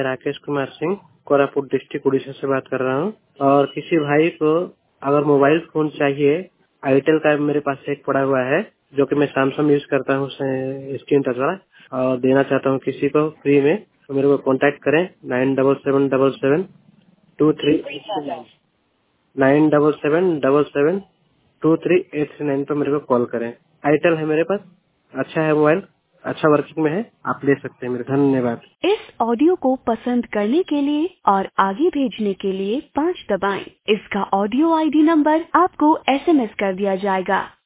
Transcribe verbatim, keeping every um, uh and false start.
Rakesh Kumar Singh, Koraput district Orissa से बात कर रहा हूँ। और किसी भाई को अगर मोबाइल फोन चाहिए, आईटेल का मेरे पास एक पड़ा हुआ है जो कि मैं सैमसंग यूज करता हूँ, स्क्रीन टच वाला, और देना चाहता हूँ किसी को फ्री में, तो मेरे को कांटेक्ट करें nine double seven double seven two three eight nine nine double seven double seven two three eight nine पर मेरे को कॉल करें। आईटेल है मेरे पास, अच्छा है मोबाइल, अच्छा वर्किंग में है, आप ले सकते हैं मेरे। धन्यवाद। इस ऑडियो को पसंद करने के लिए और आगे भेजने के लिए पाँच दबाएं। इसका ऑडियो आईडी नंबर आपको एसएमएस कर दिया जाएगा।